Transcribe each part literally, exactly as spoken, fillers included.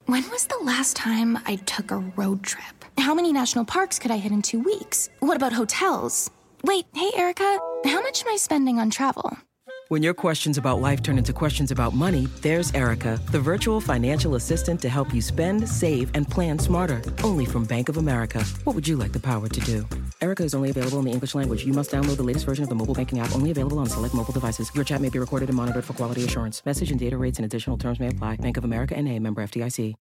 When was the last time I took a road trip? How many national parks could I hit in two weeks? What about hotels? Wait, hey, Erica, how much am I spending on travel? When your questions about life turn into questions about money, there's Erica, the virtual financial assistant to help you spend, save, and plan smarter. Only from Bank of America. What would you like the power to do? Erica is only available in the English language. You must download the latest version of the mobile banking app, only available on select mobile devices. Your chat may be recorded and monitored for quality assurance. Message and data rates and additional terms may apply. Bank of America N A, member F D I C.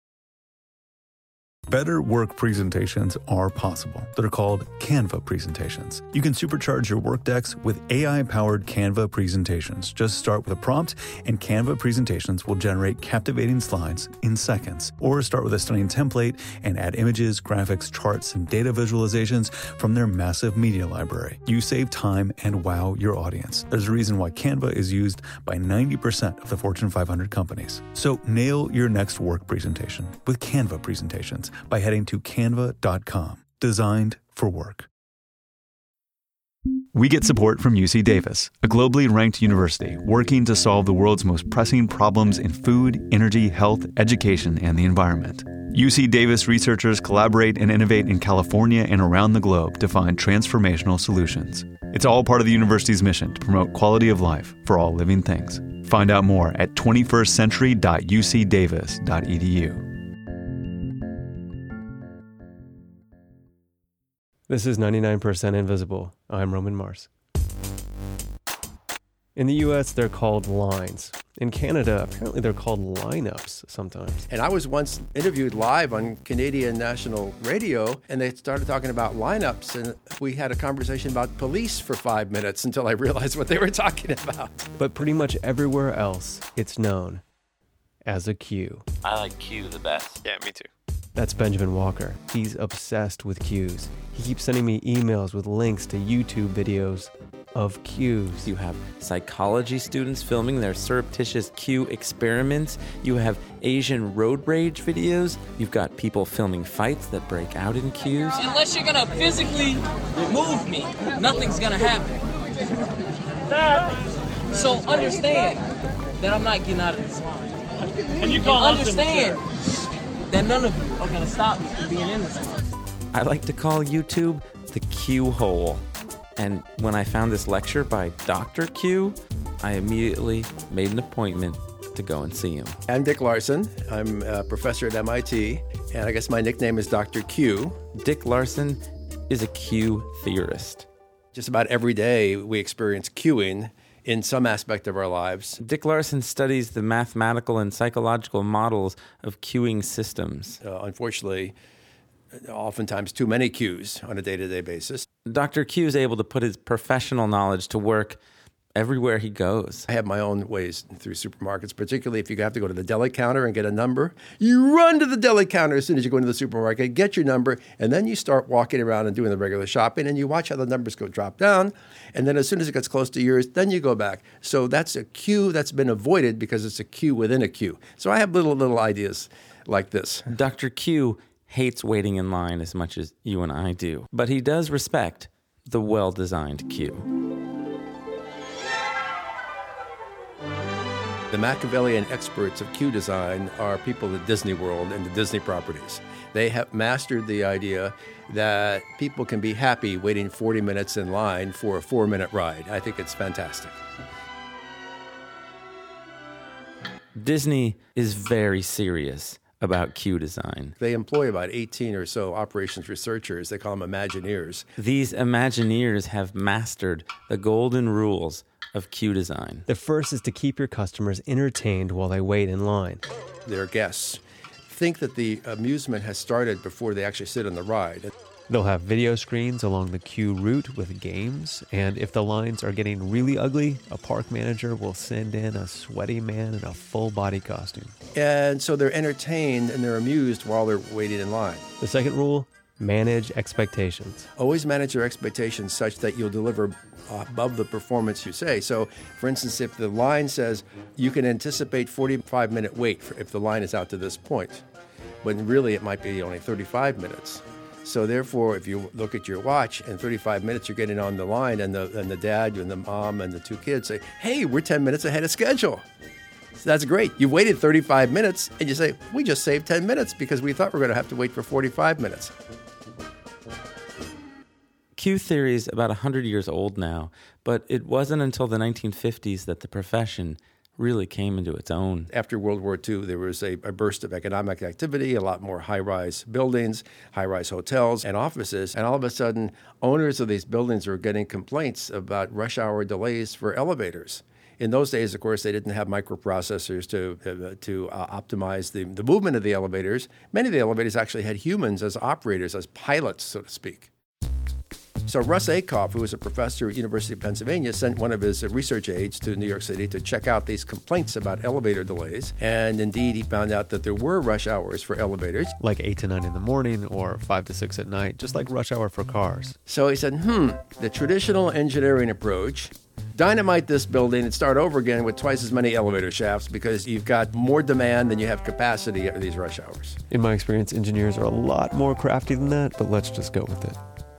Better work presentations are possible. They're called Canva presentations. You can supercharge your work decks with A I-powered Canva presentations. Just start with a prompt, and Canva presentations will generate captivating slides in seconds. Or start with a stunning template and add images, graphics, charts, and data visualizations from their massive media library. You save time and wow your audience. There's a reason why Canva is used by ninety percent of the Fortune five hundred companies. So nail your next work presentation with Canva presentations by heading to canva dot com. Designed for work. We get support from U C Davis, a globally ranked university working to solve the world's most pressing problems in food, energy, health, education, and the environment. U C Davis researchers collaborate and innovate in California and around the globe to find transformational solutions. It's all part of the university's mission to promote quality of life for all living things. Find out more at twenty first century dot u c davis dot e d u. This is ninety-nine percent Invisible. I'm Roman Mars. In the U S, they're called lines. In Canada, apparently they're called lineups sometimes. And I was once interviewed live on Canadian National Radio, and they started talking about lineups, and we had a conversation about police for five minutes until I realized what they were talking about. But pretty much everywhere else, it's known as a queue. I like Q the best. Yeah, me too. That's Benjamin Walker. He's obsessed with queues. He keeps sending me emails with links to YouTube videos of queues. You have psychology students filming their surreptitious Q experiments. You have Asian road rage videos. You've got people filming fights that break out in queues. Unless you're gonna physically remove me, nothing's gonna happen. So understand that I'm not getting out of this line. And you call understand that none of you are gonna stop me from being in this line. I like to call YouTube the Q hole. And when I found this lecture by Doctor Q, I immediately made an appointment to go and see him. I'm Dick Larson. I'm a professor at M I T, and I guess my nickname is Doctor Q. Dick Larson is a Q theorist. Just about every day we experience queuing in some aspect of our lives. Dick Larson studies the mathematical and psychological models of queuing systems. Uh, unfortunately, oftentimes too many queues on a day-to-day basis. Doctor Q is able to put his professional knowledge to work everywhere he goes. I have my own ways through supermarkets, particularly if you have to go to the deli counter and get a number. You run to the deli counter as soon as you go into the supermarket, get your number, and then you start walking around and doing the regular shopping, and you watch how the numbers go drop down, and then as soon as it gets close to yours, then you go back. So that's a queue that's been avoided because it's a queue within a queue. So I have little, little ideas like this. Doctor Q hates waiting in line as much as you and I do, but he does respect the well-designed queue. The Machiavellian experts of queue design are people at Disney World and the Disney properties. They have mastered the idea that people can be happy waiting forty minutes in line for a four-minute ride. I think it's fantastic. Disney is very serious about queue design. They employ about eighteen or so operations researchers. They call them Imagineers. These Imagineers have mastered the golden rules of queue design. The first is to keep your customers entertained while they wait in line. Their guests think that the amusement has started before they actually sit on the ride. They'll have video screens along the queue route with games, and if the lines are getting really ugly, a park manager will send in a sweaty man in a full-body costume. And so they're entertained and they're amused while they're waiting in line. The second rule, manage expectations. Always manage your expectations such that you'll deliver above the performance you say. So, for instance, if the line says you can anticipate forty-five minute wait for if the line is out to this point, when really it might be only thirty-five minutes. So therefore, if you look at your watch and thirty-five minutes you're getting on the line, and the and the dad and the mom and the two kids say, hey, we're ten minutes ahead of schedule. That's great. You waited thirty-five minutes, and you say, we just saved ten minutes because we thought we were going to have to wait for forty-five minutes. Queue theory is about one hundred years old now, but it wasn't until the nineteen fifties that the profession really came into its own. After World War Two, there was a, a burst of economic activity, a lot more high-rise buildings, high-rise hotels and offices, and all of a sudden, owners of these buildings were getting complaints about rush hour delays for elevators. In those days, of course, they didn't have microprocessors to uh, to uh, optimize the, the movement of the elevators. Many of the elevators actually had humans as operators, as pilots, so to speak. So Russ Akoff, who was a professor at University of Pennsylvania, sent one of his research aides to New York City to check out these complaints about elevator delays. And indeed, he found out that there were rush hours for elevators. Like eight to nine in the morning or five to six at night, just like rush hour for cars. So he said, hmm, the traditional engineering approach, dynamite this building and start over again with twice as many elevator shafts because you've got more demand than you have capacity at these rush hours. In my experience, engineers are a lot more crafty than that, but let's just go with it.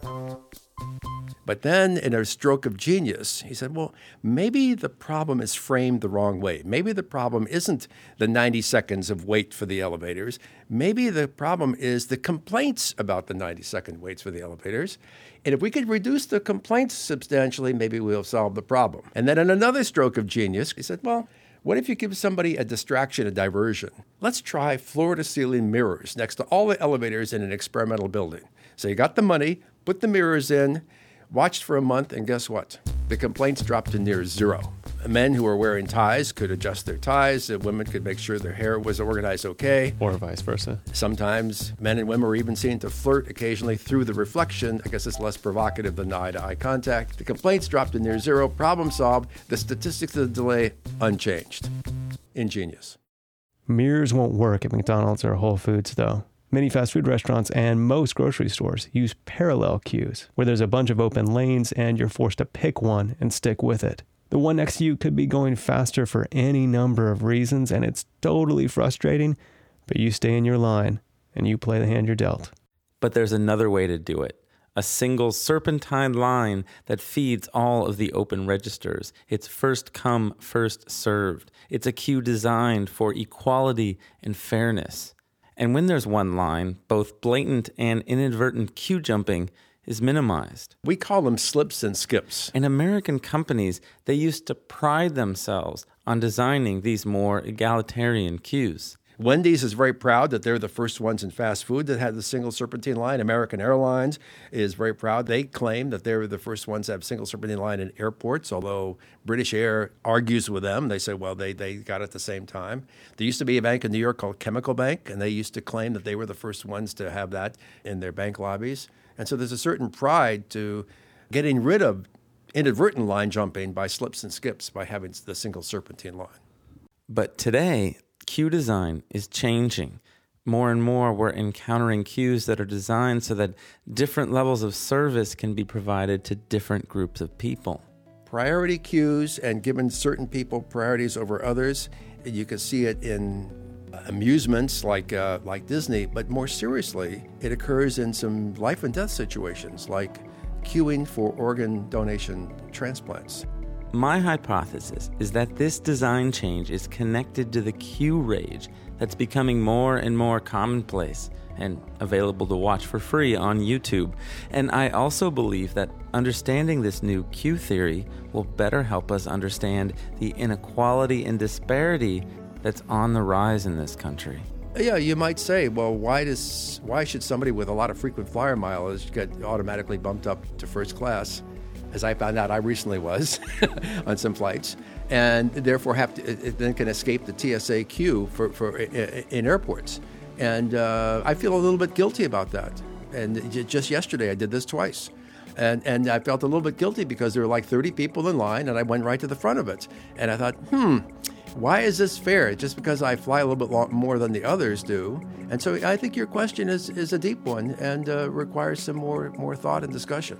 But then, in a stroke of genius, he said, well, maybe the problem is framed the wrong way. Maybe the problem isn't the ninety seconds of wait for the elevators. Maybe the problem is the complaints about the ninety-second waits for the elevators. And if we could reduce the complaints substantially, maybe we'll solve the problem. And then in another stroke of genius, he said, well, what if you give somebody a distraction, a diversion? Let's try floor-to-ceiling mirrors next to all the elevators in an experimental building. So you got the money, put the mirrors in, watched for a month, and guess what? The complaints dropped to near zero. Men who were wearing ties could adjust their ties. Women could make sure their hair was organized okay. Or vice versa. Sometimes men and women were even seen to flirt occasionally through the reflection. I guess it's less provocative than eye-to-eye contact. The complaints dropped to near zero. Problem solved. The statistics of the delay unchanged. Ingenious. Mirrors won't work at McDonald's or Whole Foods, though. Many fast food restaurants and most grocery stores use parallel queues, where there's a bunch of open lanes and you're forced to pick one and stick with it. The one next to you could be going faster for any number of reasons, and it's totally frustrating, but you stay in your line and you play the hand you're dealt. But there's another way to do it. A single serpentine line that feeds all of the open registers. It's first come, first served. It's a queue designed for equality and fairness. And when there's one line, both blatant and inadvertent queue jumping is minimized. We call them slips and skips. And American companies, they used to pride themselves on designing these more egalitarian queues. Wendy's is very proud that they're the first ones in fast food that had the single serpentine line. American Airlines is very proud. They claim that they were the first ones to have single serpentine line in airports, although British Air argues with them. They say, well, they, they got it at the same time. There used to be a bank in New York called Chemical Bank, and they used to claim that they were the first ones to have that in their bank lobbies. And so there's a certain pride to getting rid of inadvertent line jumping by slips and skips by having the single serpentine line. But today, queue design is changing. More and more, we're encountering queues that are designed so that different levels of service can be provided to different groups of people. Priority queues and giving certain people priorities over others. You can see it in amusements like uh, like Disney, but more seriously, it occurs in some life and death situations like queuing for organ donation transplants. My hypothesis is that this design change is connected to the queue rage that's becoming more and more commonplace and available to watch for free on YouTube. And I also believe that understanding this new queue theory will better help us understand the inequality and disparity that's on the rise in this country. Yeah, you might say, well, why does why should somebody with a lot of frequent flyer mileage get automatically bumped up to first class? As I found out, I recently was on some flights, and therefore have to it then can escape the T S A queue for, for in airports. And uh, I feel a little bit guilty about that. And just yesterday, I did this twice. And and I felt a little bit guilty because there were like thirty people in line, and I went right to the front of it. And I thought, hmm, why is this fair? Just because I fly a little bit more than the others do. And so I think your question is, is a deep one and uh, requires some more, more thought and discussion.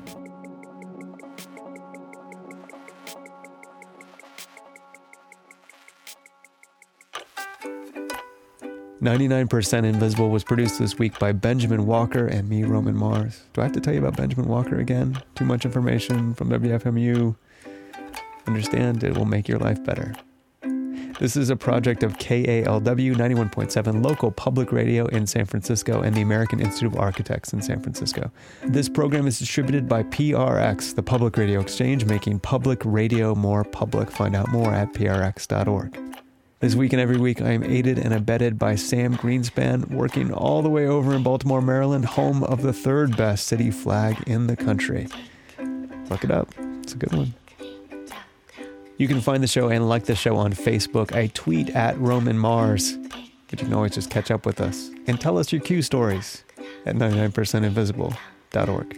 ninety-nine percent Invisible was produced this week by Benjamin Walker and me, Roman Mars. Do I have to tell you about Benjamin Walker again? Too much information from W F M U. Understand, it will make your life better. This is a project of K A L W ninety-one point seven local public radio in San Francisco and the American Institute of Architects in San Francisco. This program is distributed by P R X, the Public Radio Exchange, making public radio more public. Find out more at P R X dot org. This week and every week, I am aided and abetted by Sam Greenspan, working all the way over in Baltimore, Maryland, home of the third best city flag in the country. Look it up. It's a good one. You can find the show and like the show on Facebook. I tweet at Roman Mars, but you can always just catch up with us and tell us your Q stories at ninety-nine percent invisible dot org.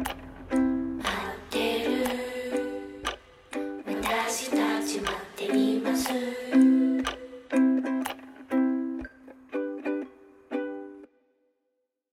Baby.